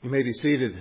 You may be seated.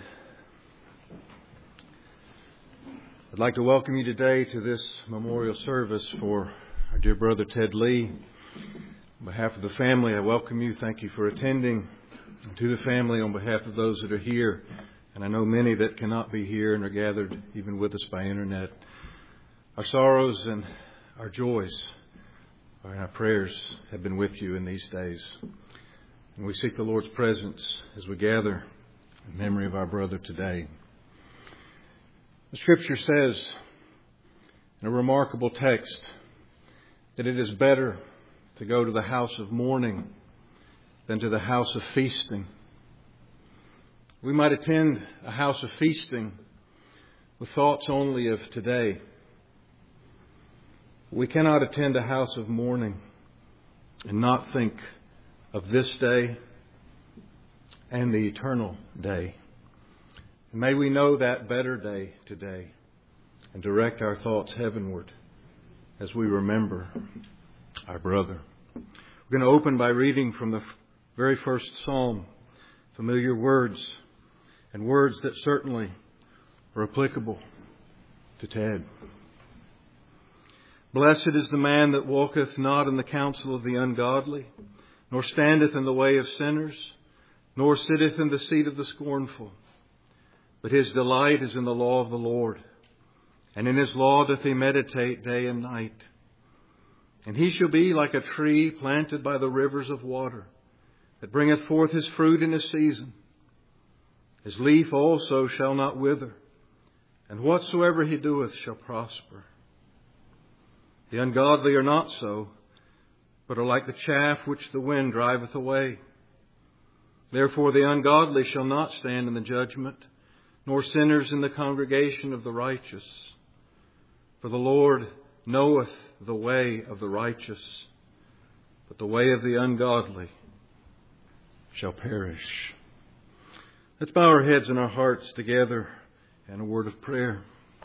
I'd like to welcome you today to this memorial service for our dear brother Ted Lee. On behalf of the family, I welcome you. Thank you for attending. And to the family, on behalf of those that are here, and I know many that cannot be here and are gathered even with us by internet, our sorrows and our joys and our prayers have been with you in these days. And we seek the Lord's presence as we gather in memory of our brother today. The Scripture says in a remarkable text that it is better to go to the house of mourning than to the house of feasting. We might attend a house of feasting with thoughts only of today. We cannot attend a house of mourning and not think of this day and the eternal day. And may we know that better day today and direct our thoughts heavenward as we remember our brother. We're going to open by reading from the very first psalm, familiar words and words that certainly are applicable to Ted. Blessed is the man that walketh not in the counsel of the ungodly, nor standeth in the way of sinners, nor sitteth in the seat of the scornful. But his delight is in the law of the Lord, and in his law doth he meditate day and night. And he shall be like a tree planted by the rivers of water, that bringeth forth his fruit in his season. His leaf also shall not wither, and whatsoever he doeth shall prosper. The ungodly are not so, but are like the chaff which the wind driveth away. Therefore the ungodly shall not stand in the judgment, nor sinners in the congregation of the righteous. For the Lord knoweth the way of the righteous, but the way of the ungodly shall perish. Let's bow our heads and our hearts together in a word of prayer.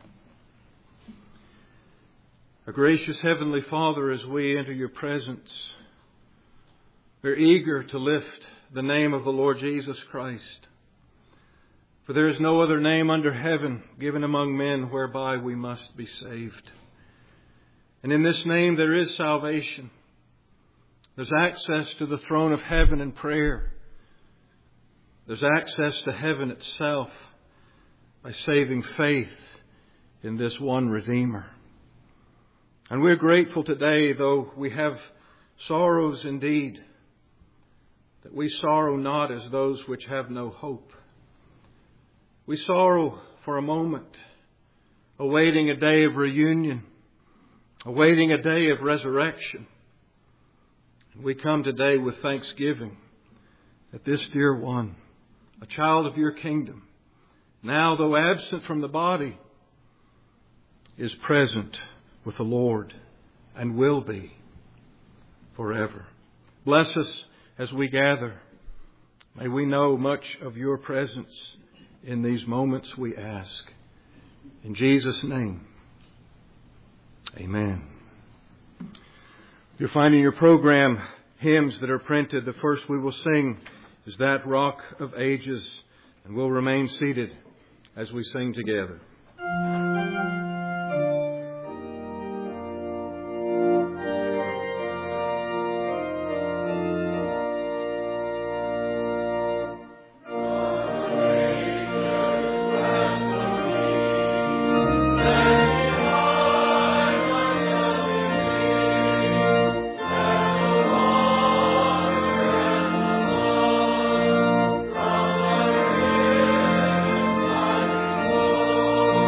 Our gracious Heavenly Father, as we enter your presence, we're eager to lift the name of the Lord Jesus Christ. For there is no other name under heaven given among men whereby we must be saved. And in this name there is salvation. There's access to the throne of heaven in prayer. There's access to heaven itself by saving faith in this one Redeemer. And we're grateful today, though we have sorrows indeed, that we sorrow not as those which have no hope. We sorrow for a moment, awaiting a day of reunion, awaiting a day of resurrection. And we come today with thanksgiving that this dear one, a child of your kingdom, now though absent from the body, is present with the Lord and will be forever. Bless us as we gather. May we know much of your presence in these moments, we ask. In Jesus' name, amen. You'll find in your program hymns that are printed. The first we will sing is That Rock of Ages, and we'll remain seated as we sing together. Oh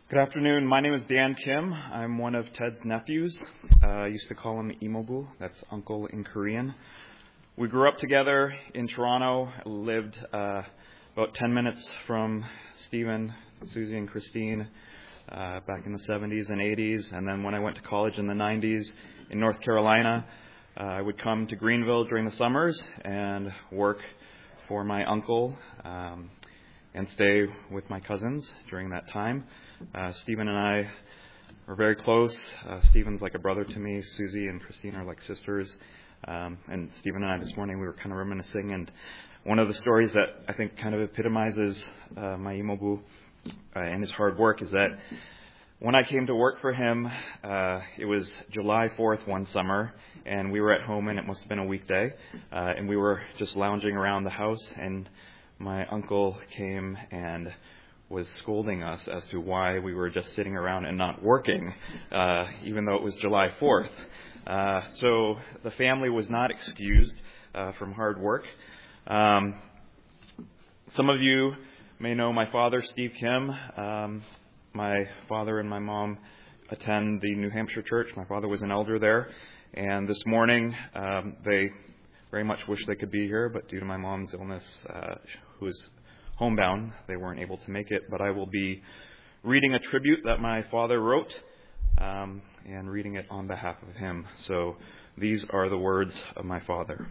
Good afternoon. My name is Dan Kim. I'm one of Ted's nephews. I used to call him Imobu. That's uncle in Korean. We grew up together in Toronto, lived about 10 minutes from Stephen, Susie, and Christine back in the 70s and 80s. And then when I went to college in the 90s in North Carolina, I would come to Greenville during the summers and work for my uncle and stay with my cousins during that time. Stephen and I are very close. Stephen's like a brother to me. Susie and Christine are like sisters. And Stephen and I this morning, we were kind of reminiscing. And one of the stories that I think kind of epitomizes my Imobu and his hard work is that when I came to work for him, it was July 4th one summer, and we were at home, and it must have been a weekday. And we were just lounging around the house, and my uncle came and was scolding us as to why we were just sitting around and not working, even though it was July 4th. So the family was not excused from hard work. Some of you may know my father, Steve Kim. My father and my mom attend the New Hampshire church. My father was an elder there. And this morning, they very much wish they could be here, but due to my mom's illness, who is homebound, they weren't able to make it. But I will be reading a tribute that my father wrote and reading it on behalf of him. So these are the words of my father.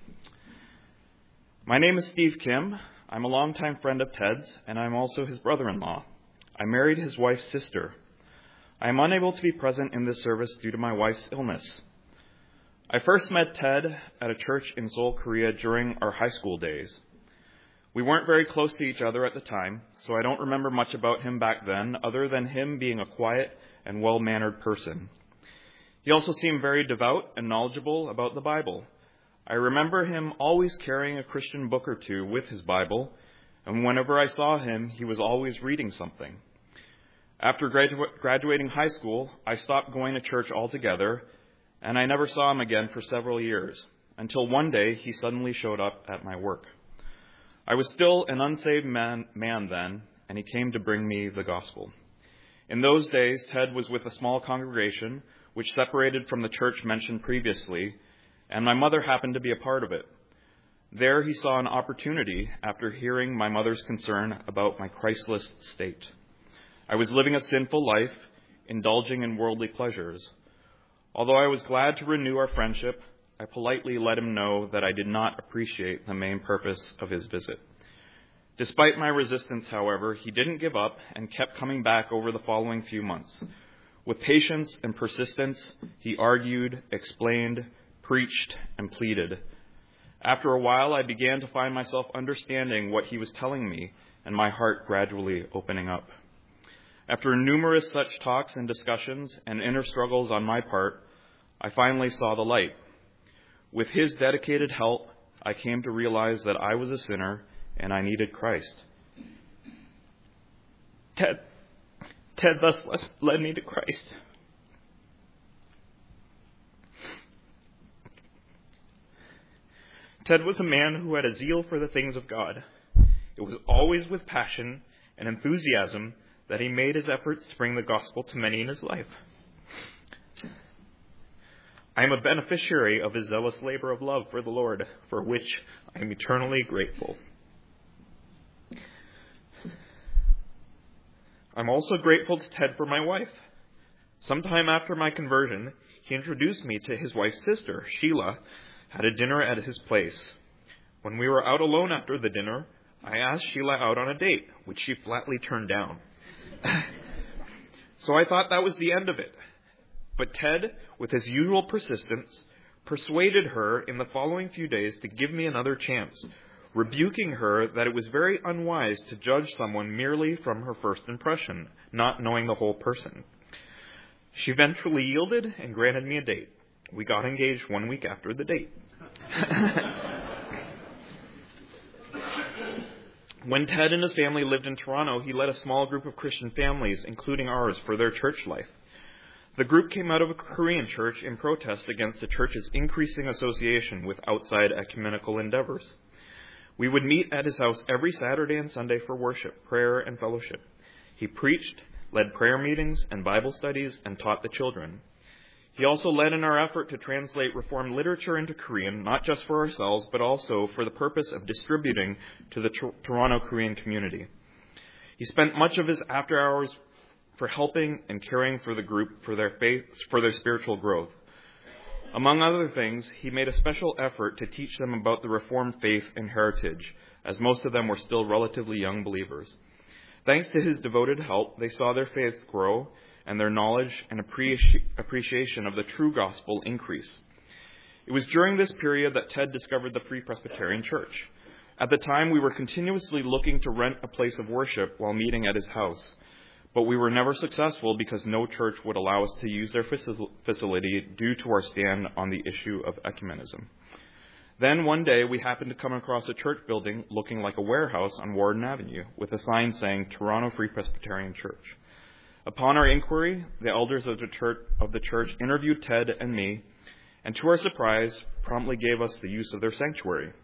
My name is Steve Kim. I'm a longtime friend of Ted's, and I'm also his brother-in-law. I married his wife's sister. I am unable to be present in this service due to my wife's illness. I first met Ted at a church in Seoul, Korea during our high school days. We weren't very close to each other at the time, so I don't remember much about him back then, other than him being a quiet and well-mannered person. He also seemed very devout and knowledgeable about the Bible. I remember him always carrying a Christian book or two with his Bible, and whenever I saw him, he was always reading something. After graduating high school, I stopped going to church altogether, and I never saw him again for several years, until one day he suddenly showed up at my work. I was still an unsaved man then, and he came to bring me the gospel. In those days, Ted was with a small congregation which separated from the church mentioned previously, and my mother happened to be a part of it. There he saw an opportunity after hearing my mother's concern about my Christless state. I was living a sinful life, indulging in worldly pleasures. Although I was glad to renew our friendship, I politely let him know that I did not appreciate the main purpose of his visit. Despite my resistance, however, he didn't give up and kept coming back over the following few months. With patience and persistence, he argued, explained, preached, and pleaded. After a while, I began to find myself understanding what he was telling me, and my heart gradually opening up. After numerous such talks and discussions and inner struggles on my part, I finally saw the light. With his dedicated help, I came to realize that I was a sinner and I needed Christ. Ted thus led me to Christ. Ted was a man who had a zeal for the things of God. It was always with passion and enthusiasm that he made his efforts to bring the gospel to many in his life. I am a beneficiary of his zealous labor of love for the Lord, for which I am eternally grateful. I'm also grateful to Ted for my wife. Sometime after my conversion, he introduced me to his wife's sister, Sheila, at a dinner at his place. When we were out alone after the dinner, I asked Sheila out on a date, which she flatly turned down. So I thought that was the end of it. But Ted, with his usual persistence, persuaded her in the following few days to give me another chance, rebuking her that it was very unwise to judge someone merely from her first impression, not knowing the whole person. She eventually yielded and granted me a date. We got engaged 1 week after the date. When Ted and his family lived in Toronto, he led a small group of Christian families, including ours, for their church life. The group came out of a Korean church in protest against the church's increasing association with outside ecumenical endeavors. We would meet at his house every Saturday and Sunday for worship, prayer, and fellowship. He preached, led prayer meetings and Bible studies, and taught the children. He also led in our effort to translate Reformed literature into Korean, not just for ourselves, but also for the purpose of distributing to the Toronto Korean community. He spent much of his after hours for helping and caring for the group for their spiritual growth. Among other things, he made a special effort to teach them about the Reformed faith and heritage, as most of them were still relatively young believers. Thanks to his devoted help, they saw their faith grow and their knowledge and appreciation of the true gospel increase. It was during this period that Ted discovered the Free Presbyterian Church. At the time, we were continuously looking to rent a place of worship while meeting at his house, but we were never successful because no church would allow us to use their facility due to our stand on the issue of ecumenism. Then one day, we happened to come across a church building looking like a warehouse on Warden Avenue with a sign saying Toronto Free Presbyterian Church. Upon our inquiry, the elders of the church interviewed Ted and me, and to our surprise, promptly gave us the use of their sanctuary.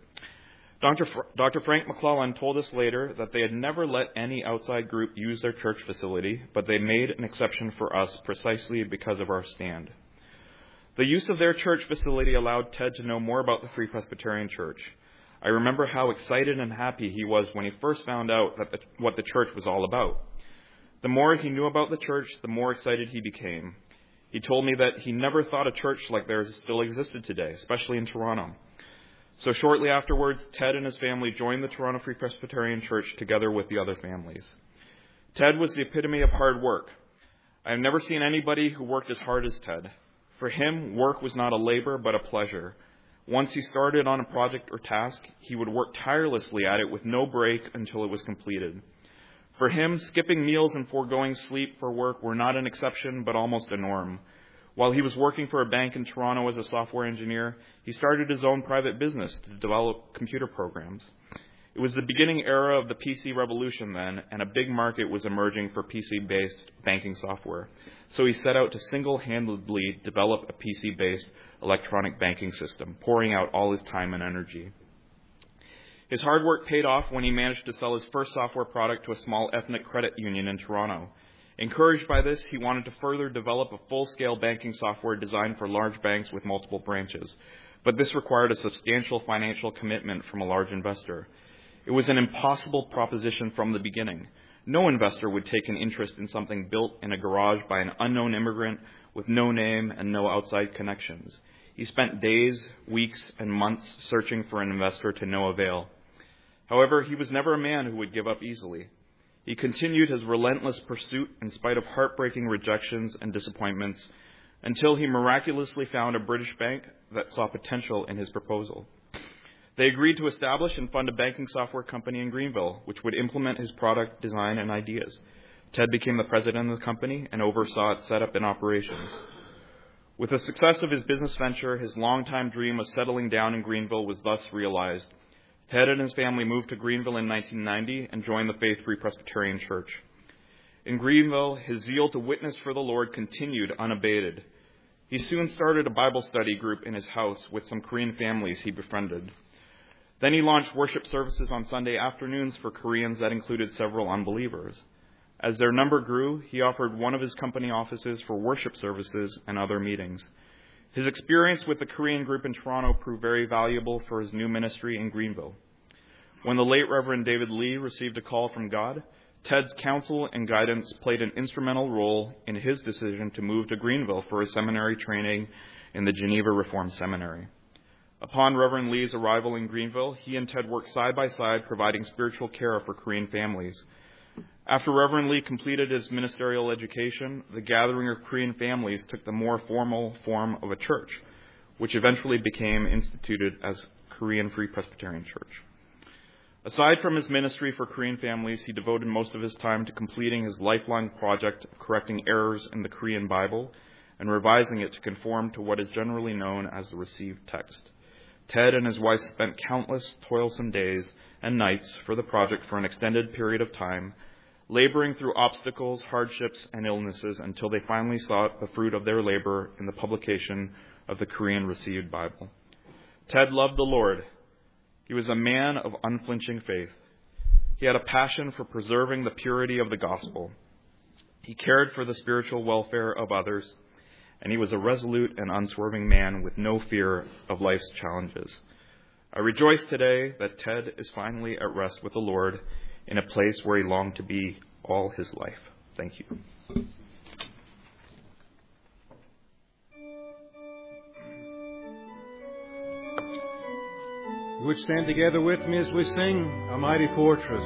Dr. Frank McClellan told us later that they had never let any outside group use their church facility, but they made an exception for us precisely because of our stand. The use of their church facility allowed Ted to know more about the Free Presbyterian Church. I remember how excited and happy he was when he first found out what the church was all about. The more he knew about the church, the more excited he became. He told me that he never thought a church like theirs still existed today, especially in Toronto. So shortly afterwards, Ted and his family joined the Toronto Free Presbyterian Church together with the other families. Ted was the epitome of hard work. I have never seen anybody who worked as hard as Ted. For him, work was not a labor, but a pleasure. Once he started on a project or task, he would work tirelessly at it with no break until it was completed. For him, skipping meals and foregoing sleep for work were not an exception, but almost a norm. While he was working for a bank in Toronto as a software engineer, he started his own private business to develop computer programs. It was the beginning era of the PC revolution then, and a big market was emerging for PC-based banking software. So he set out to single-handedly develop a PC-based electronic banking system, pouring out all his time and energy. His hard work paid off when he managed to sell his first software product to a small ethnic credit union in Toronto. Encouraged by this, he wanted to further develop a full-scale banking software designed for large banks with multiple branches. But this required a substantial financial commitment from a large investor. It was an impossible proposition from the beginning. No investor would take an interest in something built in a garage by an unknown immigrant with no name and no outside connections. He spent days, weeks, and months searching for an investor to no avail. However, he was never a man who would give up easily. He continued his relentless pursuit in spite of heartbreaking rejections and disappointments until he miraculously found a British bank that saw potential in his proposal. They agreed to establish and fund a banking software company in Greenville, which would implement his product design and ideas. Ted became the president of the company and oversaw its setup and operations. With the success of his business venture, his longtime dream of settling down in Greenville was thus realized. Ted and his family moved to Greenville in 1990 and joined the Faith Free Presbyterian Church. In Greenville, his zeal to witness for the Lord continued unabated. He soon started a Bible study group in his house with some Korean families he befriended. Then he launched worship services on Sunday afternoons for Koreans that included several unbelievers. As their number grew, he offered one of his company offices for worship services and other meetings. His experience with the Korean group in Toronto proved very valuable for his new ministry in Greenville. When the late Reverend David Lee received a call from God, Ted's counsel and guidance played an instrumental role in his decision to move to Greenville for his seminary training in the Geneva Reformed Seminary. Upon Reverend Lee's arrival in Greenville, he and Ted worked side by side providing spiritual care for Korean families. After Reverend Lee completed his ministerial education, the gathering of Korean families took the more formal form of a church, which eventually became instituted as Korean Free Presbyterian Church. Aside from his ministry for Korean families, he devoted most of his time to completing his lifelong project of correcting errors in the Korean Bible and revising it to conform to what is generally known as the received text. Ted and his wife spent countless toilsome days and nights for the project for an extended period of time, laboring through obstacles, hardships, and illnesses until they finally saw the fruit of their labor in the publication of the Korean Received Bible. Ted loved the Lord. He was a man of unflinching faith. He had a passion for preserving the purity of the gospel. He cared for the spiritual welfare of others, and he was a resolute and unswerving man with no fear of life's challenges. I rejoice today that Ted is finally at rest with the Lord in a place where he longed to be all his life. Thank you. You would stand together with me as we sing A Mighty Fortress.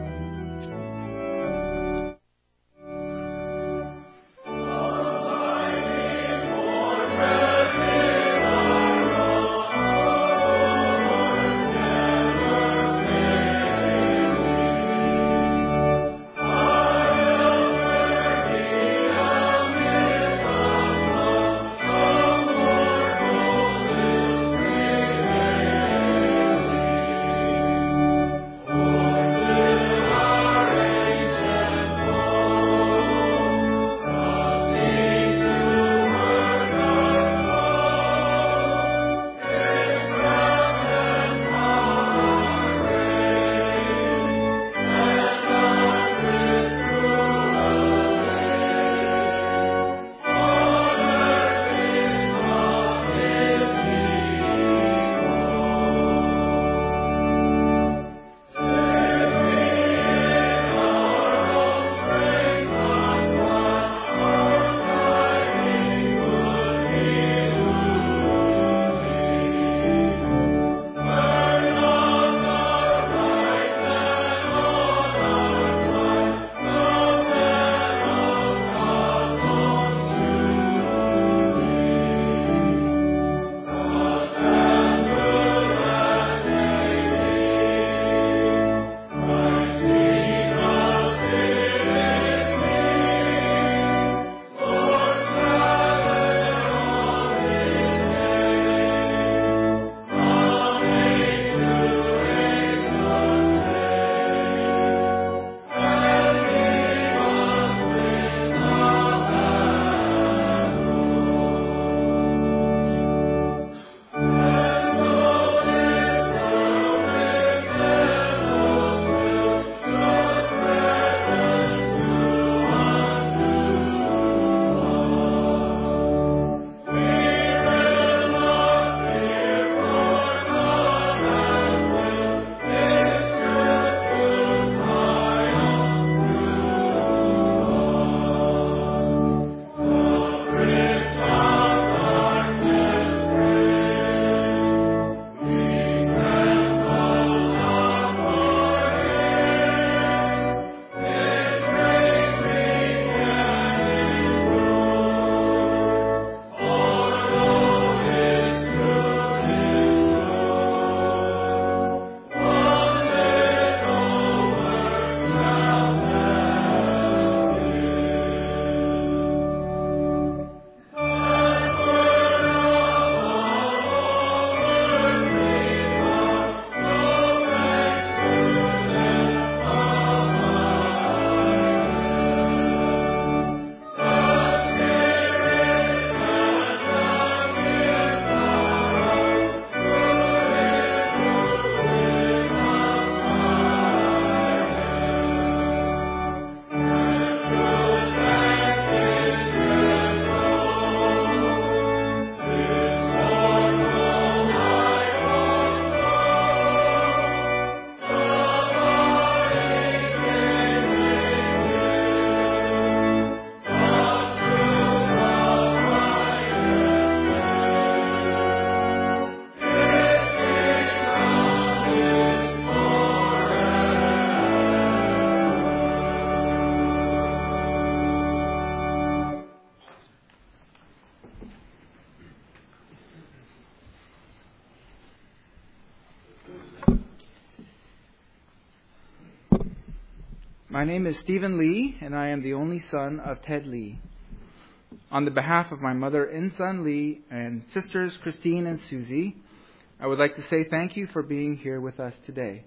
My name is Stephen Lee, and I am the only son of Ted Lee. On the behalf of my mother, In-sun Lee, and sisters Christine and Susie, I would like to say thank you for being here with us today.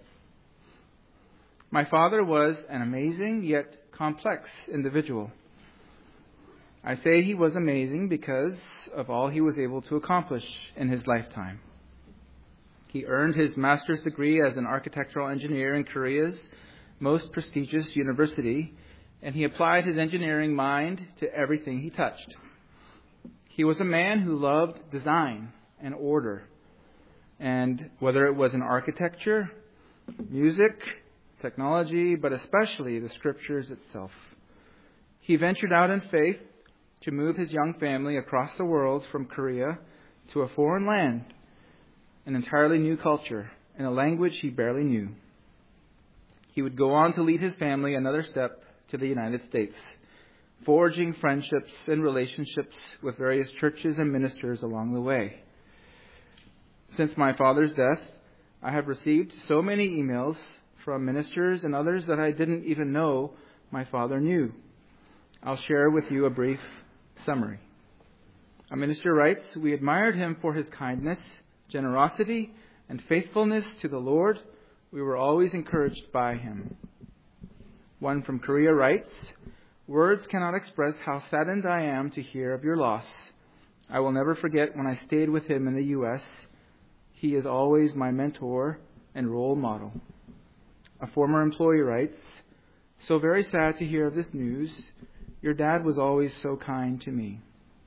My father was an amazing yet complex individual. I say he was amazing because of all he was able to accomplish in his lifetime. He earned his master's degree as an architectural engineer in Korea's most prestigious university and he applied his engineering mind to everything he touched. He was a man who loved design and order, and whether it was in architecture, music, technology, but especially the Scriptures itself. He ventured out in faith to move his young family across the world from Korea to a foreign land, an entirely new culture, in a language he barely knew. He would go on to lead his family another step to the United States, forging friendships and relationships with various churches and ministers along the way. Since my father's death, I have received so many emails from ministers and others that I didn't even know my father knew. I'll share with you a brief summary. A minister writes, "We admired him for his kindness, generosity, and faithfulness to the Lord. We were always encouraged by him." One from Korea writes, "Words cannot express how saddened I am to hear of your loss. I will never forget when I stayed with him in the U.S. He is always my mentor and role model." A former employee writes, "So very sad to hear of this news. Your dad was always so kind to me."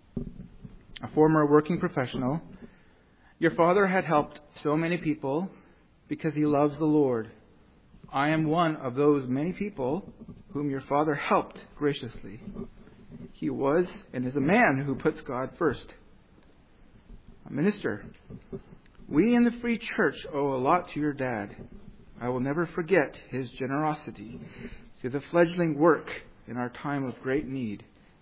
A former working professional, "Your father had helped so many people because he loves the Lord. I am one of those many people whom your father helped graciously. He was and is a man who puts God first." A minister, "We in the Free Church owe a lot to your dad. I will never forget his generosity to the fledgling work in our time of great need."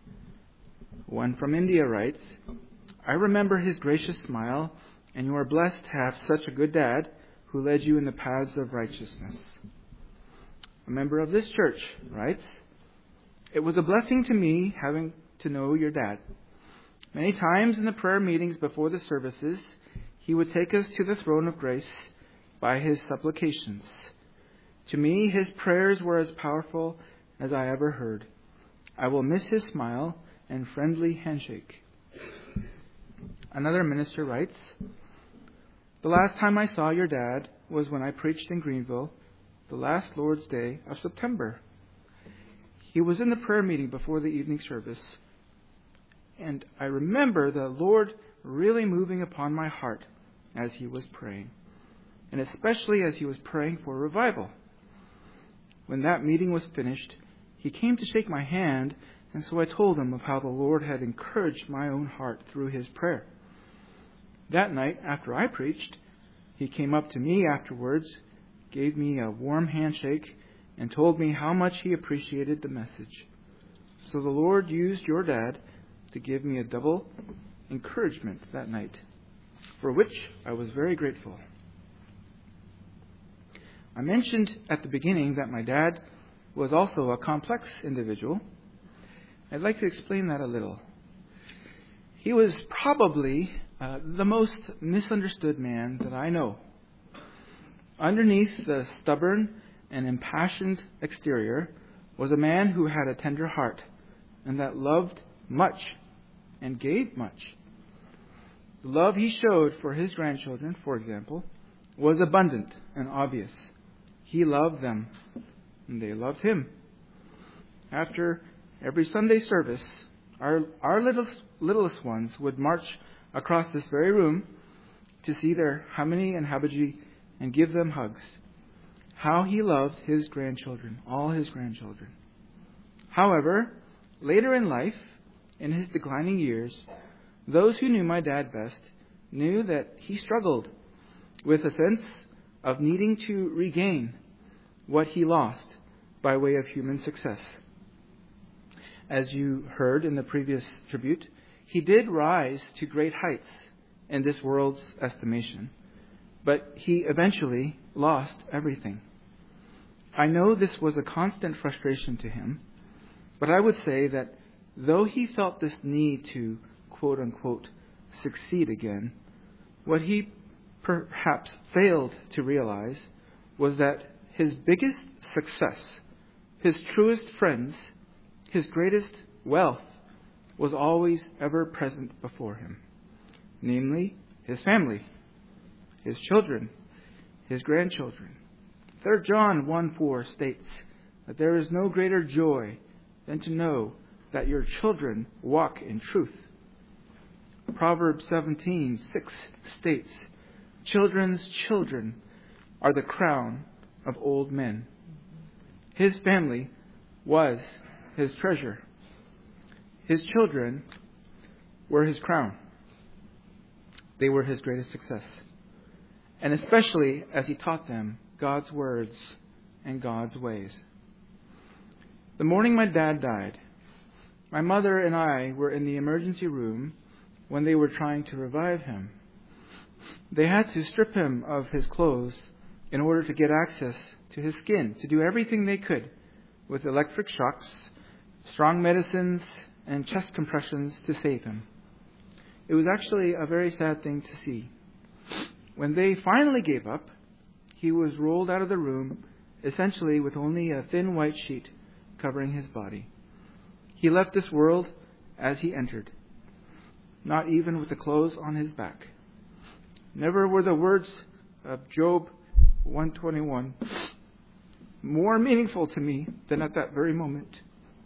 One from India writes, "I remember his gracious smile, and you are blessed to have such a good dad who led you in the paths of righteousness." A member of this church writes, "It was a blessing to me having to know your dad. Many times in the prayer meetings before the services, he would take us to the throne of grace by his supplications. To me, his prayers were as powerful as I ever heard. I will miss his smile and friendly handshake." Another minister writes, "The last time I saw your dad was when I preached in Greenville, the last Lord's Day of September. He was in the prayer meeting before the evening service, and I remember the Lord really moving upon my heart as he was praying, and especially as he was praying for revival. When that meeting was finished, he came to shake my hand, and so I told him of how the Lord had encouraged my own heart through his prayer. That night, after I preached, he came up to me afterwards, gave me a warm handshake, and told me how much he appreciated the message. So the Lord used your dad to give me a double encouragement that night, for which I was very grateful." I mentioned at the beginning that my dad was also a complex individual. I'd like to explain that a little. He was probably the most misunderstood man that I know. Underneath the stubborn and impassioned exterior was a man who had a tender heart and that loved much and gave much. The love he showed for his grandchildren, for example, was abundant and obvious. He loved them, and they loved him. After every Sunday service, our littlest ones would march across this very room to see their Hamini and Habaji and give them hugs. How he loved his grandchildren, all his grandchildren. However, later in life, in his declining years, those who knew my dad best knew that he struggled with a sense of needing to regain what he lost by way of human success. As you heard in the previous tribute, he did rise to great heights in this world's estimation, but he eventually lost everything. I know this was a constant frustration to him, but I would say that though he felt this need to, quote-unquote, succeed again, what he perhaps failed to realize was that his biggest success, his truest friends, his greatest wealth was always ever present before him, namely his family, his children, his grandchildren. 3 John 1:4 states that there is no greater joy than to know that your children walk in truth. Proverbs 17:6 states, "Children's children are the crown of old men." His family was his treasure. His children were his crown. They were his greatest success. And especially as he taught them God's words and God's ways. The morning my dad died, my mother and I were in the emergency room when they were trying to revive him. They had to strip him of his clothes in order to get access to his skin, to do everything they could with electric shocks, strong medicines, and chest compressions to save him. It was actually a very sad thing to see. When they finally gave up, he was rolled out of the room, essentially with only a thin white sheet covering his body. He left this world as he entered, not even with the clothes on his back. Never were the words of Job 121 more meaningful to me than at that very moment.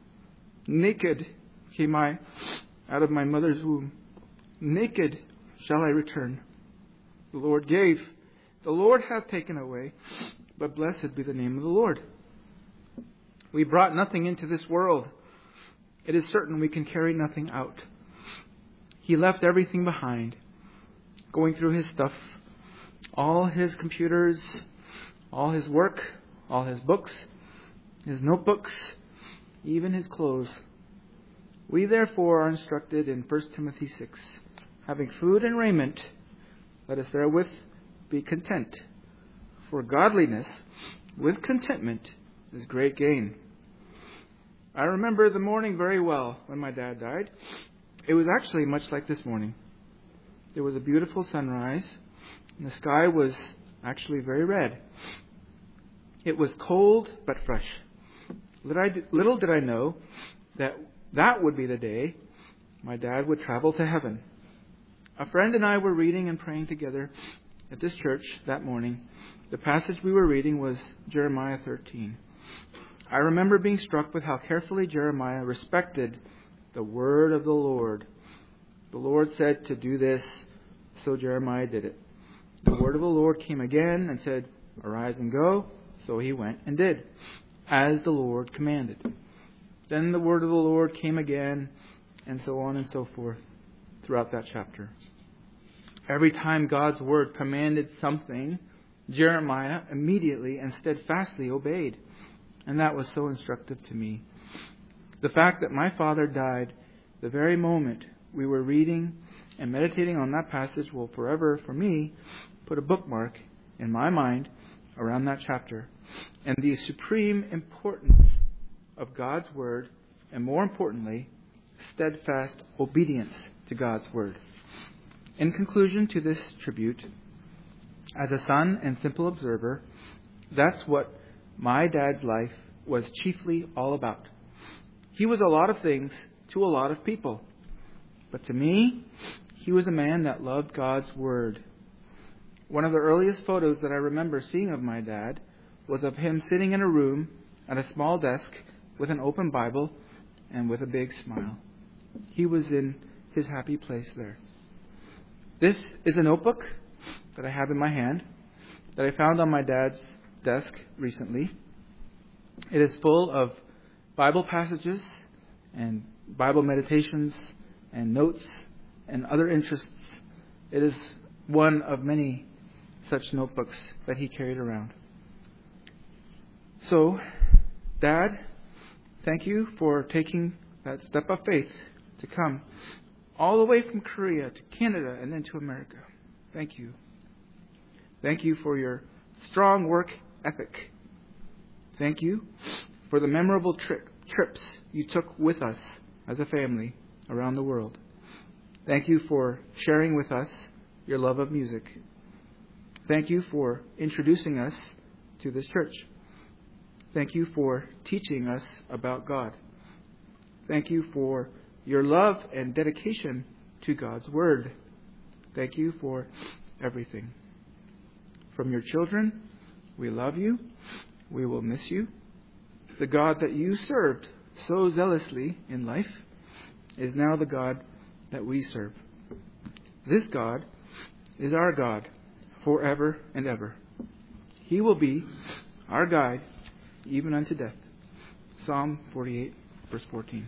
Naked came I out of my mother's womb. Naked shall I return. The Lord gave, the Lord hath taken away, but blessed be the name of the Lord. We brought nothing into this world. It is certain we can carry nothing out. He left everything behind, going through his stuff, all his computers, all his work, all his books, his notebooks, even his clothes. We therefore are instructed in 1 Timothy 6, having food and raiment, let us therewith be content. For godliness with contentment is great gain. I remember the morning very well when my dad died. It was actually much like this morning. There was a beautiful sunrise, and the sky was actually very red. It was cold but fresh. Little did I know that would be the day my dad would travel to heaven. A friend and I were reading and praying together at this church that morning. The passage we were reading was Jeremiah 13. I remember being struck with how carefully Jeremiah respected the word of the Lord. The Lord said to do this, so Jeremiah did it. The word of the Lord came again and said, "Arise and go." So he went and did, as the Lord commanded. Then the word of the Lord came again, and so on and so forth throughout that chapter. Every time God's word commanded something, Jeremiah immediately and steadfastly obeyed. And that was so instructive to me. The fact that my father died the very moment we were reading and meditating on that passage will forever, for me, put a bookmark in my mind around that chapter and the supreme importance of God's word, and more importantly, steadfast obedience to God's word. In conclusion to this tribute, as a son and simple observer, that's what my dad's life was chiefly all about. He was a lot of things to a lot of people. But to me, he was a man that loved God's word. One of the earliest photos that I remember seeing of my dad was of him sitting in a room at a small desk with an open Bible and with a big smile. He was in his happy place there. This is a notebook that I have in my hand that I found on my dad's desk recently. It is full of Bible passages and Bible meditations and notes and other interests. It is one of many such notebooks that he carried around. So, Dad, thank you for taking that step of faith to come all the way from Korea to Canada and then to America. Thank you. Thank you for your strong work ethic. Thank you for the memorable trips you took with us as a family around the world. Thank you for sharing with us your love of music. Thank you for introducing us to this church. Thank you for teaching us about God. Thank you for your love and dedication to God's Word. Thank you for everything. From your children, we love you. We will miss you. The God that you served so zealously in life is now the God that we serve. This God is our God forever and ever. He will be our guide even unto death. Psalm 48, verse 14.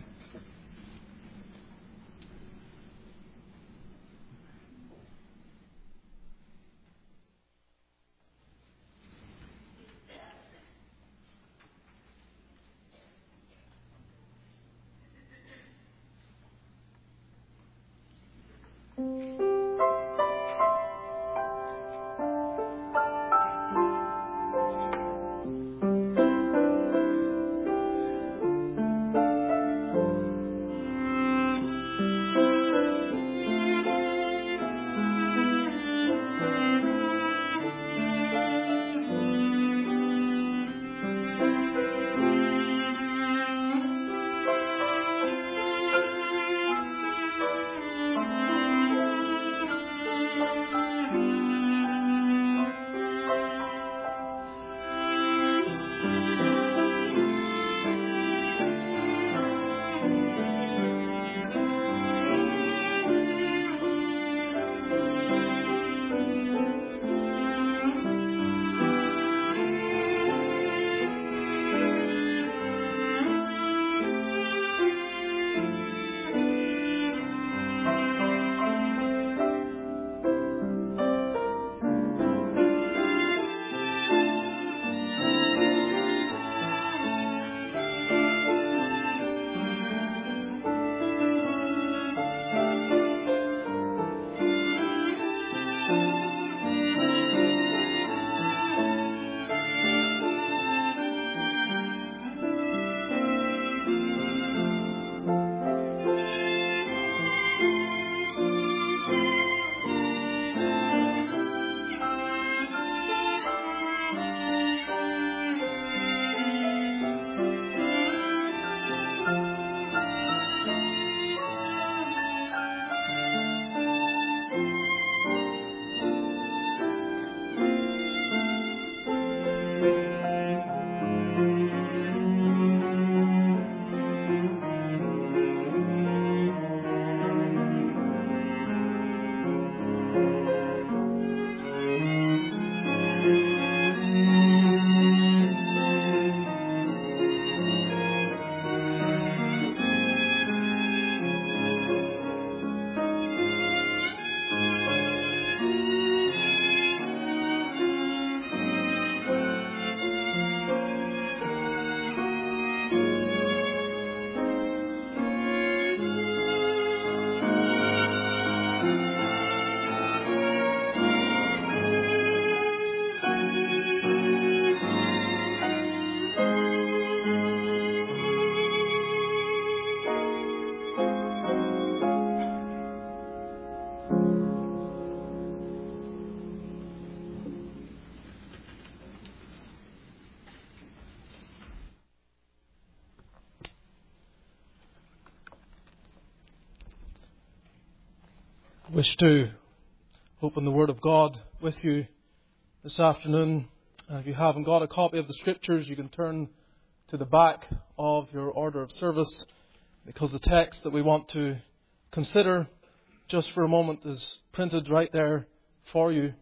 Wish to open the Word of God with you this afternoon. If you haven't got a copy of the Scriptures, you can turn to the back of your order of service, because the text that we want to consider just for a moment is printed right there for you.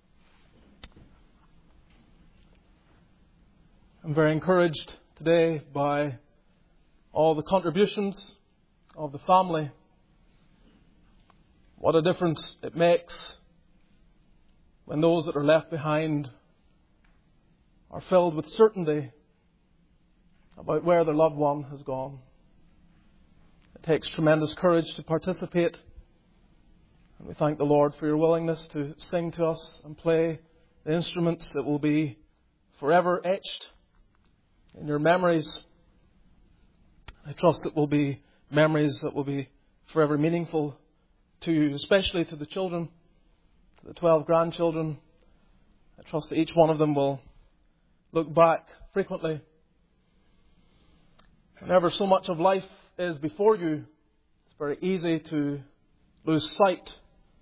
I'm very encouraged today by all the contributions of the family. What a difference it makes when those that are left behind are filled with certainty about where their loved one has gone. It takes tremendous courage to participate. And we thank the Lord for your willingness to sing to us and play the instruments that will be forever etched in your memories. I trust it will be memories that will be forever meaningful to you, especially to the children, to the 12 grandchildren. I trust that each one of them will look back frequently. Whenever so much of life is before you, it's very easy to lose sight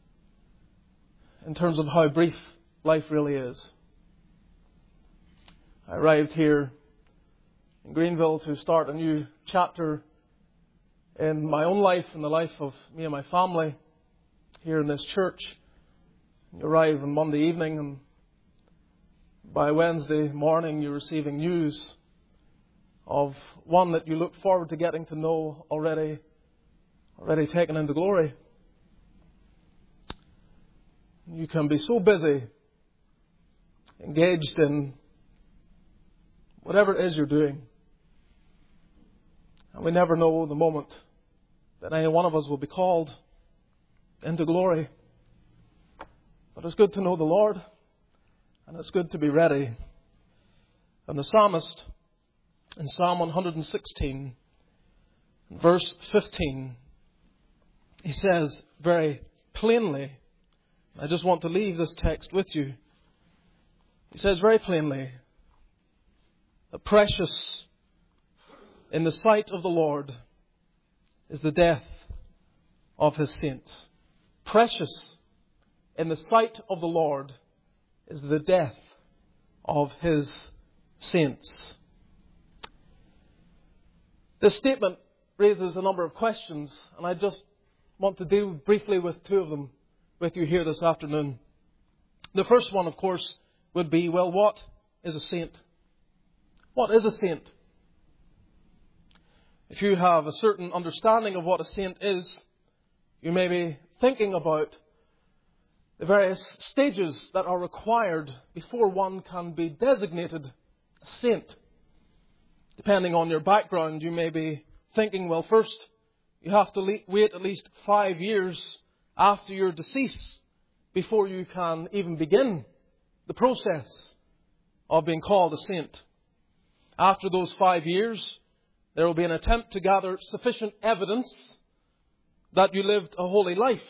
in terms of how brief life really is. I arrived here in Greenville to start a new chapter in my own life, in the life of me and my family here in this church. You arrive on Monday evening, and by Wednesday morning you're receiving news of one that you look forward to getting to know already taken into glory. You can be so busy, engaged in whatever it is you're doing, and we never know the moment that any one of us will be called into glory. But it's good to know the Lord, and it's good to be ready. And the psalmist in Psalm 116, verse 15, he says very plainly, I just want to leave this text with you. He says very plainly that precious in the sight of the Lord is the death of His saints. Precious in the sight of the Lord is the death of His saints. This statement raises a number of questions, and I just want to deal briefly with two of them with you here this afternoon. The first one, of course, would be, well, what is a saint? What is a saint? If you have a certain understanding of what a saint is, you may be thinking about the various stages that are required before one can be designated a saint. Depending on your background, you may be thinking, well, first, you have to wait at least 5 years after your decease before you can even begin the process of being called a saint. After those 5 years, there will be an attempt to gather sufficient evidence that you lived a holy life.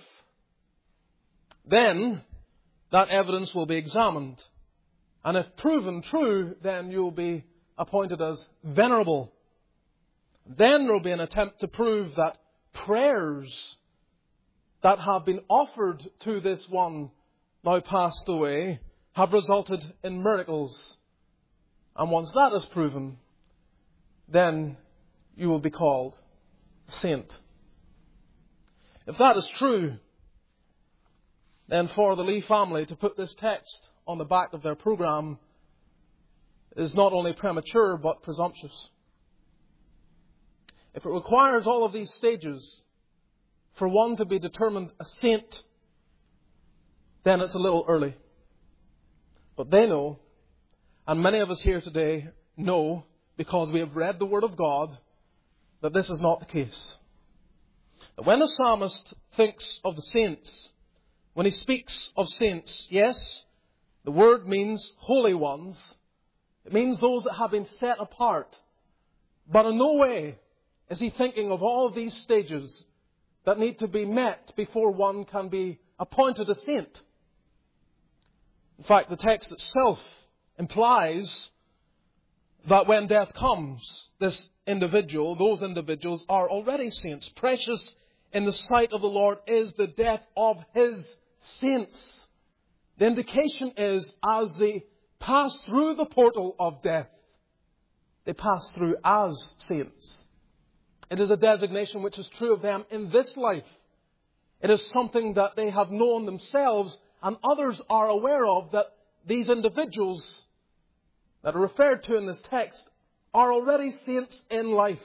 Then, that evidence will be examined. And if proven true, then you'll be appointed as venerable. Then there will be an attempt to prove that prayers that have been offered to this one now passed away have resulted in miracles. And once that is proven, then you will be called a saint. If that is true, then for the Lee family to put this text on the back of their program is not only premature but presumptuous. If it requires all of these stages for one to be determined a saint, then it's a little early. But they know, and many of us here today know, because we have read the Word of God, that this is not the case. That when a psalmist thinks of the saints, when he speaks of saints, yes, the word means holy ones. It means those that have been set apart. But in no way is he thinking of all of these stages that need to be met before one can be appointed a saint. In fact, the text itself implies that when death comes, those individuals are already saints. Precious in the sight of the Lord is the death of His saints. The indication is, as they pass through the portal of death, they pass through as saints. It is a designation which is true of them in this life. It is something that they have known themselves and others are aware of, that these individuals that are referred to in this text are already saints in life.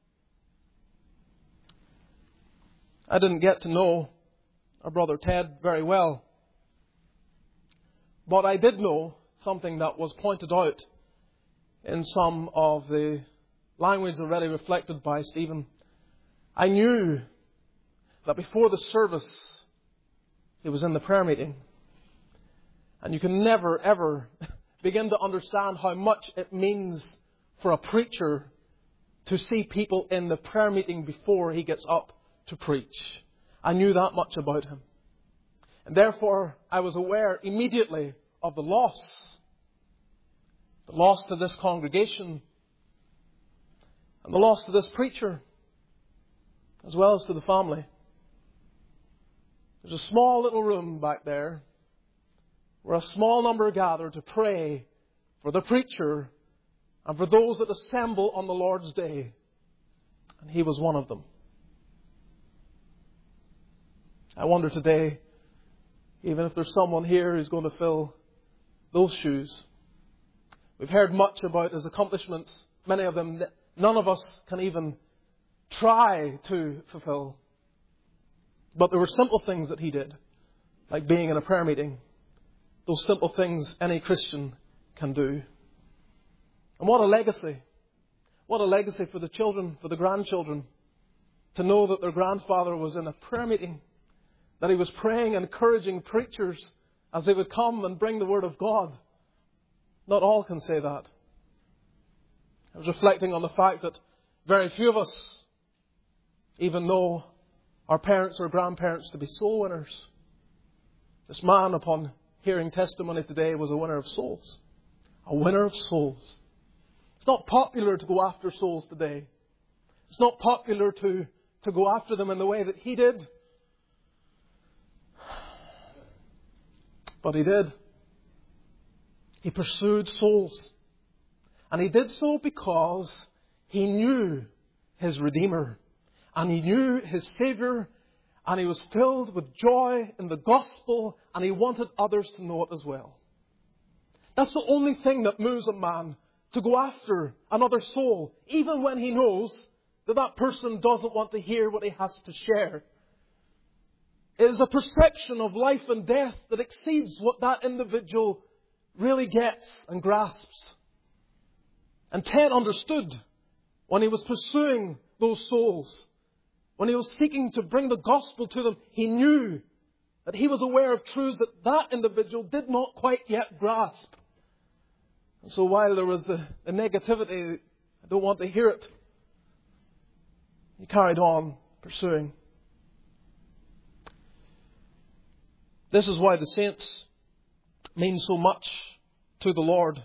I didn't get to know our brother Ted very well, but I did know something that was pointed out in some of the language already reflected by Stephen. I knew that before the service he was in the prayer meeting. And you can never, ever begin to understand how much it means for a preacher to see people in the prayer meeting before he gets up to preach. I knew that much about him. And therefore, I was aware immediately of the loss. The loss to this congregation. And the loss to this preacher. As well as to the family. There's a small little room back there where a small number gather to pray for the preacher and for those that assemble on the Lord's day. And he was one of them. I wonder today, even if there's someone here who's going to fill those shoes. We've heard much about his accomplishments. Many of them, none of us can even try to fulfill. But there were simple things that he did, like being in a prayer meeting. Those simple things any Christian can do. And what a legacy. What a legacy for the children, for the grandchildren, to know that their grandfather was in a prayer meeting, that he was praying and encouraging preachers as they would come and bring the Word of God. Not all can say that. I was reflecting on the fact that very few of us even know our parents or grandparents to be soul winners. This man, upon hearing testimony today, was a winner of souls. A winner of souls. It's not popular to go after souls today. It's not popular to go after them in the way that he did. But he did. He pursued souls. And he did so because he knew his Redeemer. And he knew his Saviour. And he was filled with joy in the gospel. And he wanted others to know it as well. That's the only thing that moves a man to go after another soul, even when he knows that that person doesn't want to hear what he has to share. It is a perception of life and death that exceeds what that individual really gets and grasps. And Ted understood when he was pursuing those souls, when he was seeking to bring the gospel to them, he knew that he was aware of truths that that individual did not quite yet grasp. And so while there was the negativity, I don't want to hear it, he carried on pursuing. This is why the saints mean so much to the Lord.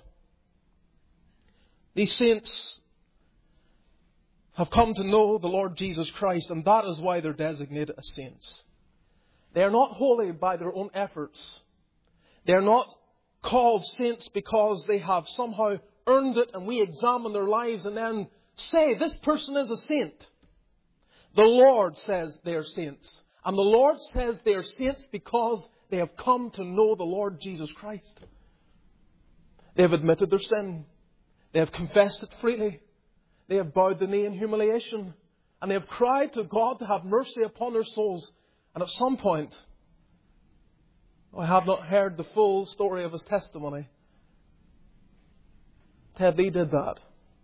These saints have come to know the Lord Jesus Christ, and that is why they're designated as saints. They are not holy by their own efforts. They are not called saints because they have somehow earned it, and we examine their lives and then say, this person is a saint. The Lord says they are saints. And the Lord says they are saints because they have come to know the Lord Jesus Christ. They have admitted their sin. They have confessed it freely. They have bowed the knee in humiliation. And they have cried to God to have mercy upon their souls. And at some point, I have not heard the full story of his testimony, Ted Lee did that.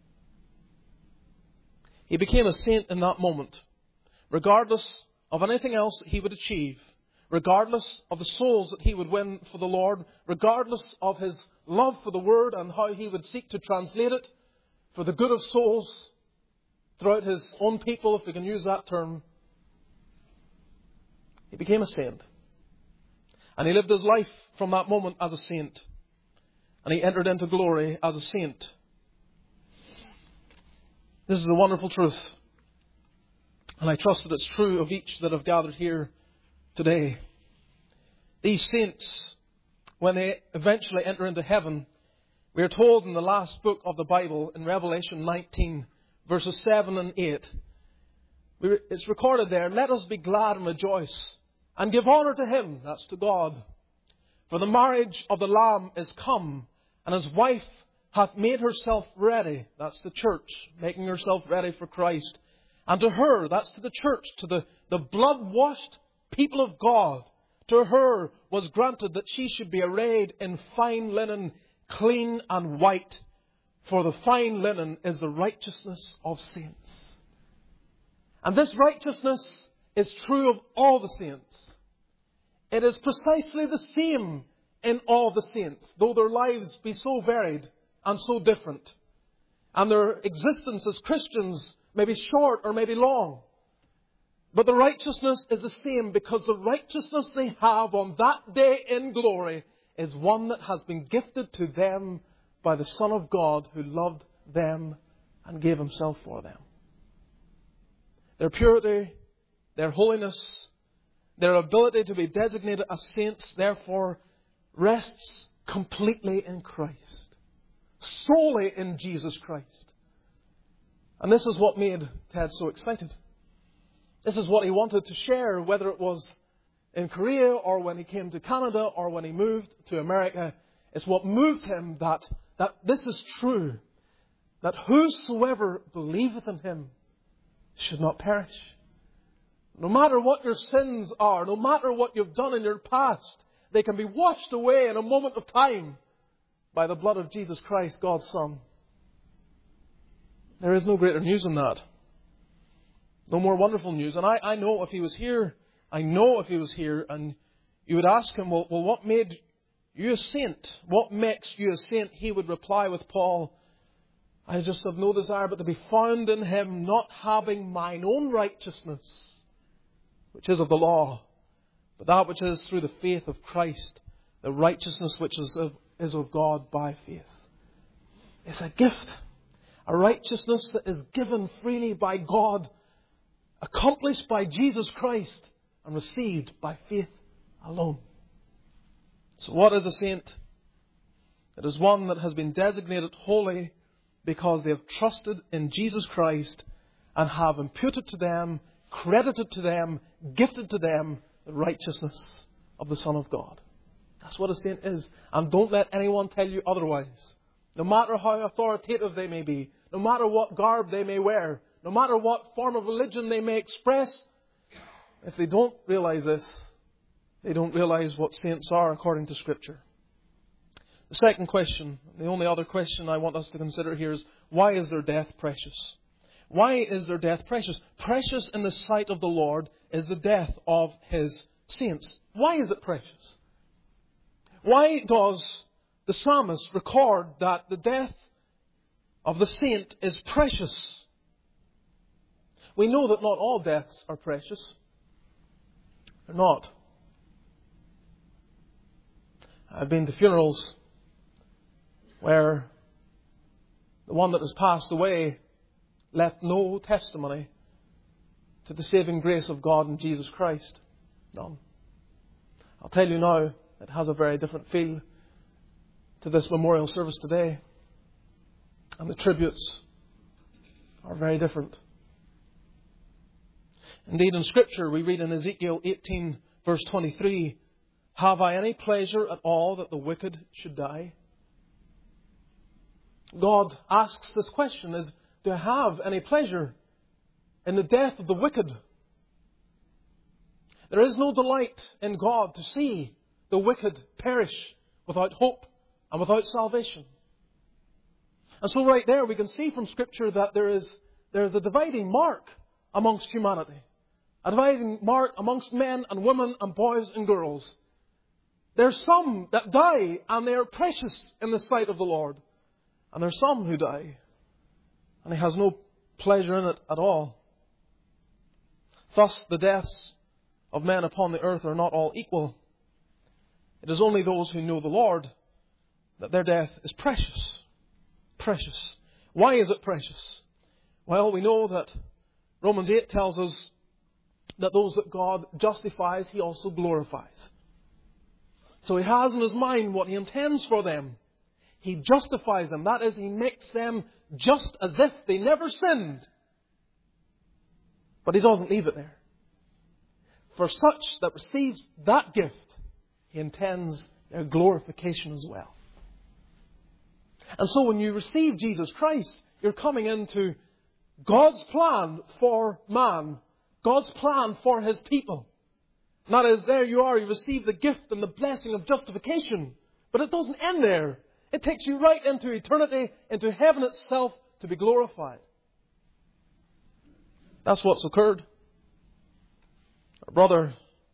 He became a saint in that moment, regardless of anything else that he would achieve, regardless of the souls that he would win for the Lord, regardless of his love for the Word and how he would seek to translate it for the good of souls throughout his own people, if we can use that term. He became a saint. And he lived his life from that moment as a saint. And he entered into glory as a saint. This is a wonderful truth. And I trust that it's true of each that have gathered here today. These saints, when they eventually enter into heaven, we are told in the last book of the Bible, in Revelation 19, verses 7 and 8, it's recorded there, let us be glad and rejoice and give honour to Him, that's to God. For the marriage of the Lamb is come, and His wife hath made herself ready, that's the church, making herself ready for Christ. And to her, that's to the church, to the blood-washed people of God, to her was granted that she should be arrayed in fine linen, clean and white. For the fine linen is the righteousness of saints. And this righteousness is true of all the saints. It is precisely the same in all the saints, though their lives be so varied and so different. And their existence as Christians may be short or may be long. But the righteousness is the same because the righteousness they have on that day in glory is one that has been gifted to them by the Son of God who loved them and gave Himself for them. Their purity, their holiness, their ability to be designated as saints, therefore, rests completely in Christ. solely in Jesus Christ. And this is what made Ted so excited. This is what he wanted to share, whether it was in Korea or when he came to Canada or when he moved to America. It's what moved him that this is true, that whosoever believeth in him should not perish. No matter what your sins are, no matter what you've done in your past, they can be washed away in a moment of time by the blood of Jesus Christ, God's Son. There is no greater news than that. No more wonderful news. And I know if he was here, and you would ask him, well, what made you a saint? What makes you a saint? He would reply with Paul, I just have no desire but to be found in him, not having mine own righteousness, which is of the law, but that which is through the faith of Christ, the righteousness which is of God by faith. It's a gift, a righteousness that is given freely by God, accomplished by Jesus Christ, and received by faith alone. So what is a saint? It is one that has been designated holy because they have trusted in Jesus Christ and have imputed to them, credited to them, gifted to them the righteousness of the Son of God. That's what a saint is. And don't let anyone tell you otherwise. No matter how authoritative they may be, no matter what garb they may wear, no matter what form of religion they may express, if they don't realize this, they don't realize what saints are according to Scripture. The second question, the only other question I want us to consider here is, why is their death precious? Why is their death precious? Precious in the sight of the Lord is the death of His saints. Why is it precious? Why does the psalmist record that the death of the saint is precious? We know that not all deaths are precious. They're not. I've been to funerals where the one that has passed away left no testimony to the saving grace of God in Jesus Christ. None. I'll tell you now, it has a very different feel to this memorial service today. And the tributes are very different. Indeed, in Scripture, we read in Ezekiel 18, verse 23, have I any pleasure at all that the wicked should die? God asks this question, do I have any pleasure in the death of the wicked? There is no delight in God to see the wicked perish without hope and without salvation. And so right there we can see from Scripture that there is a dividing mark amongst humanity. A dividing mark amongst men and women and boys and girls. There's some that die and they are precious in the sight of the Lord. And there's some who die and He has no pleasure in it at all. Thus the deaths of men upon the earth are not all equal. It is only those who know the Lord that their death is precious. Precious. Why is it precious? Well, we know that Romans 8 tells us that those that God justifies, He also glorifies. So He has in His mind what He intends for them. He justifies them. That is, He makes them just as if they never sinned. But He doesn't leave it there. For such that receives that gift, He intends their glorification as well. And so when you receive Jesus Christ, you're coming into God's plan for man. God's plan for His people. And that is, there you are, you receive the gift and the blessing of justification. But it doesn't end there. It takes you right into eternity, into heaven itself, to be glorified. That's what's occurred. Our brother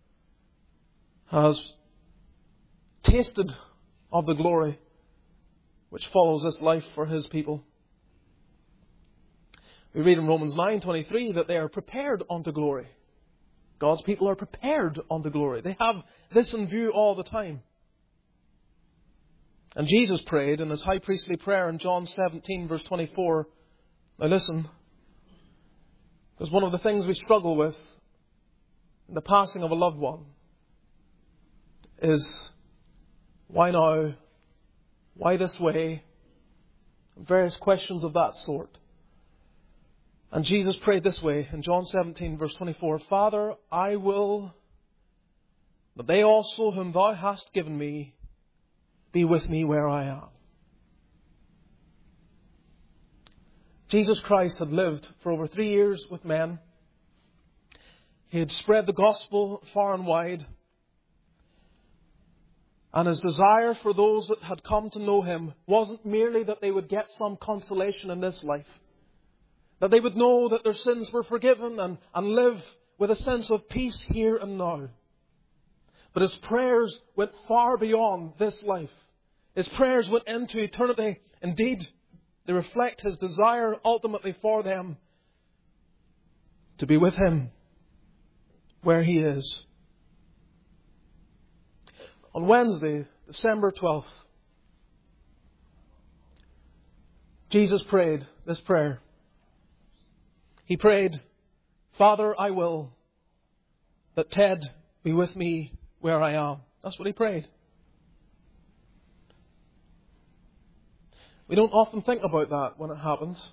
has tasted of the glory which follows this life for his people. We read in Romans 9:23 that they are prepared unto glory. God's people are prepared unto glory. They have this in view all the time. And Jesus prayed in His high priestly prayer in John 17 verse 24. Now listen, because one of the things we struggle with in the passing of a loved one is, why now? Why this way? various questions of that sort. And Jesus prayed this way in John 17, verse 24, Father, I will that they also whom thou hast given me be with me where I am. Jesus Christ had lived for over 3 years with men. He had spread the gospel far and wide. And his desire for those that had come to know him wasn't merely that they would get some consolation in this life, that they would know that their sins were forgiven and live with a sense of peace here and now. But his prayers went far beyond this life. His prayers went into eternity. Indeed, they reflect his desire ultimately for them to be with him where he is. On Wednesday, December 12th, Jesus prayed this prayer. He prayed, Father, I will that Ted be with me where I am. That's what he prayed. We don't often think about that when it happens.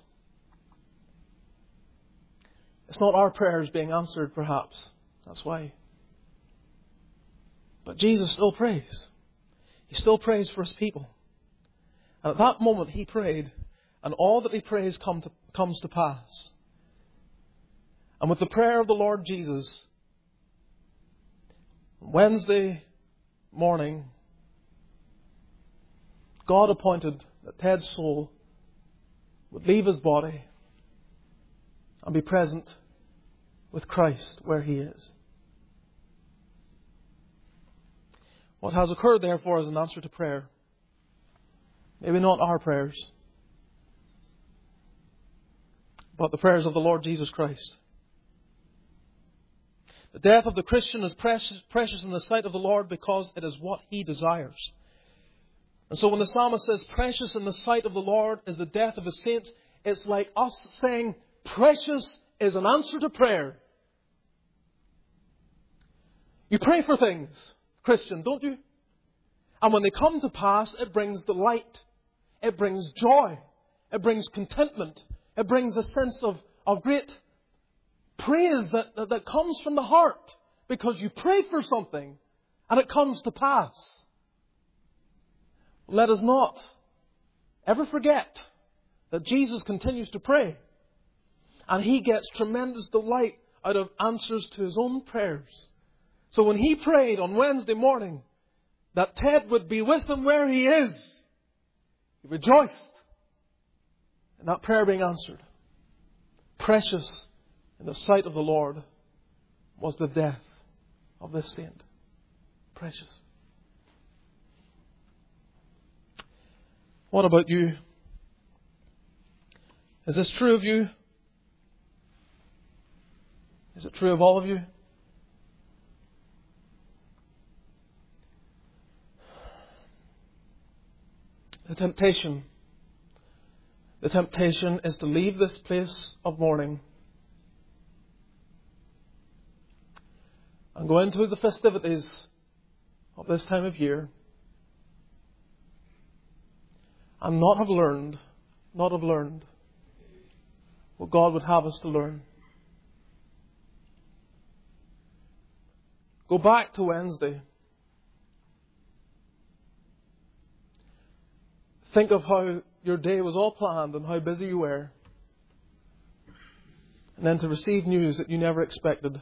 It's not our prayers being answered, perhaps. That's why. But Jesus still prays. He still prays for his people. And at that moment he prayed, and all that he prays comes to pass. And with the prayer of the Lord Jesus, Wednesday morning, God appointed that Ted's soul would leave his body and be present with Christ where he is. What has occurred, therefore, is an answer to prayer. Maybe not our prayers, but the prayers of the Lord Jesus Christ. The death of the Christian is precious in the sight of the Lord because it is what he desires. And so when the psalmist says, precious in the sight of the Lord is the death of his saints, it's like us saying, precious is an answer to prayer. You pray for things, Christian, don't you? And when they come to pass, it brings delight. It brings joy. It brings contentment. It brings a sense of great praise that comes from the heart because you prayed for something and it comes to pass. Let us not ever forget that Jesus continues to pray and he gets tremendous delight out of answers to his own prayers. So when he prayed on Wednesday morning that Ted would be with him where he is, he rejoiced in that prayer being answered. Precious in the sight of the Lord was the death of this saint. Precious. What about you? Is this true of you? Is it true of all of you? The temptation is to leave this place of mourning and go into the festivities of this time of year and not have learned what God would have us to learn. Go back to Wednesday. Think of how your day was all planned and how busy you were. And then to receive news that you never expected.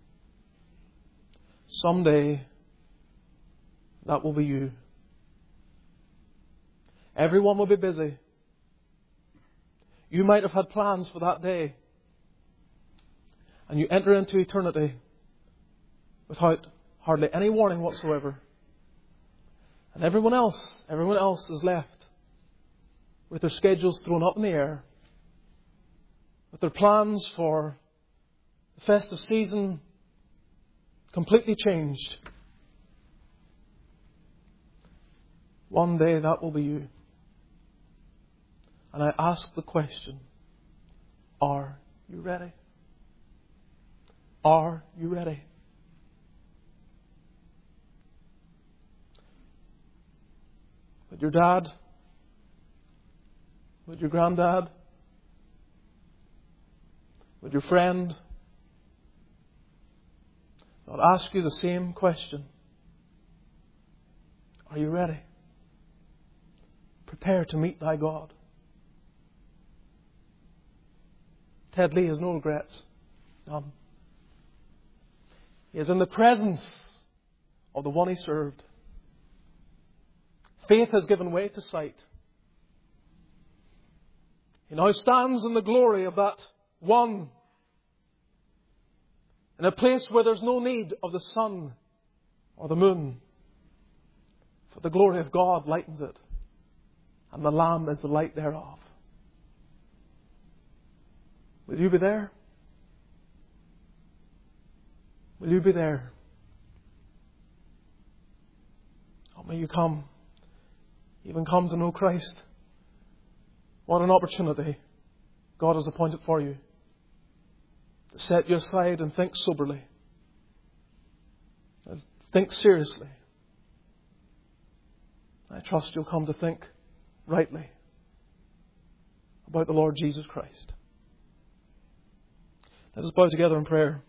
Someday, that will be you. Everyone will be busy. You might have had plans for that day. And you enter into eternity without hardly any warning whatsoever. And everyone else is left with their schedules thrown up in the air, with their plans for the festive season completely changed. One day that will be you. And I ask the question, are you ready? Are you ready? But your dad Would your granddad? Would your friend not ask you the same question? Are you ready? Prepare to meet thy God. Ted Lee has no regrets. None. He is in the presence of the one he served. Faith has given way to sight. He now stands in the glory of that one, in a place where there's no need of the sun or the moon, for the glory of God lightens it, and the Lamb is the light thereof. Will you be there? Will you be there? Or may you come, even come to know Christ. What an opportunity God has appointed for you to set you aside and think soberly. And think seriously. I trust you'll come to think rightly about the Lord Jesus Christ. Let us bow together in prayer.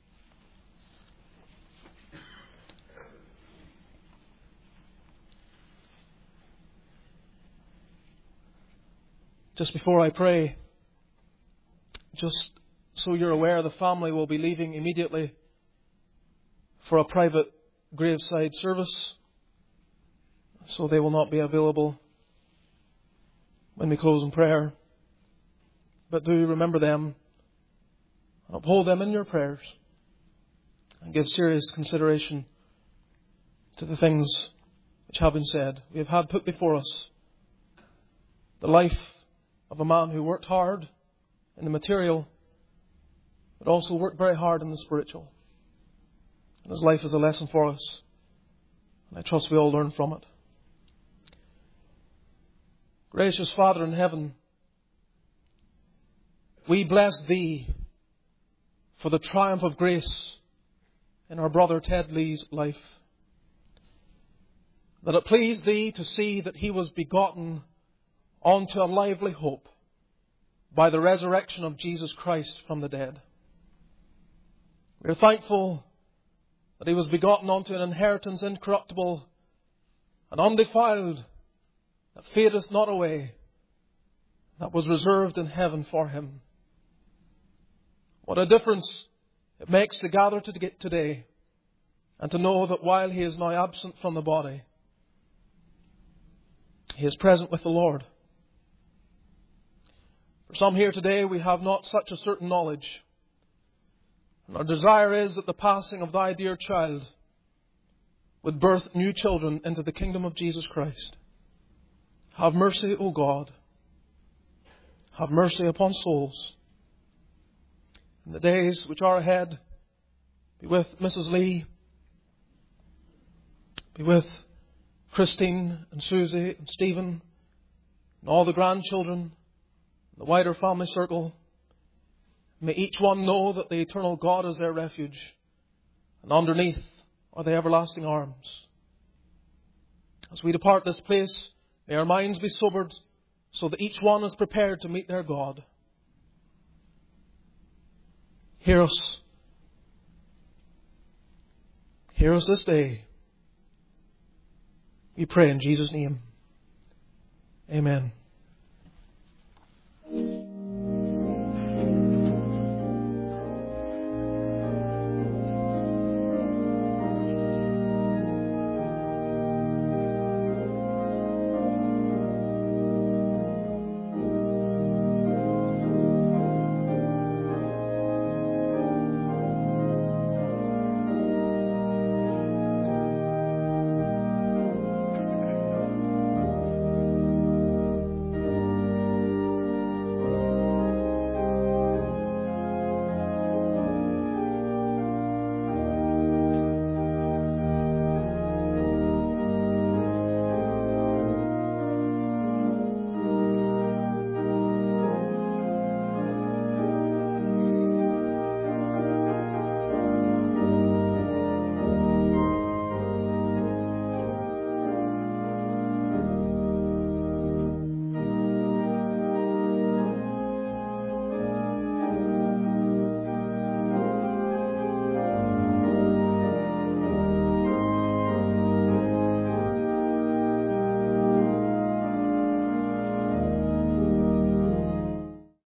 Just before I pray, just so you're aware, the family will be leaving immediately for a private graveside service, so they will not be available when we close in prayer. But do remember them and uphold them in your prayers, and give serious consideration to the things which have been said. We have had put before us the life of a man who worked hard in the material, but also worked very hard in the spiritual. And his life is a lesson for us, and I trust we all learn from it. Gracious Father in heaven, we bless Thee for the triumph of grace in our brother Ted Lee's life. That it pleased Thee to see that he was begotten onto a lively hope by the resurrection of Jesus Christ from the dead. We are thankful that he was begotten onto an inheritance incorruptible and undefiled, that fadeth not away, that was reserved in heaven for him. What a difference it makes to gather today and to know that while he is now absent from the body, he is present with the Lord. For some here today, we have not such a certain knowledge. And our desire is that the passing of Thy dear child would birth new children into the kingdom of Jesus Christ. Have mercy, O God. Have mercy upon souls. In the days which are ahead, be with Mrs. Lee, be with Christine and Susie and Stephen and all the grandchildren, the wider family circle. May each one know that the eternal God is their refuge, and underneath are the everlasting arms. As we depart this place, may our minds be sobered so that each one is prepared to meet their God. Hear us. Hear us this day. We pray in Jesus' name. Amen.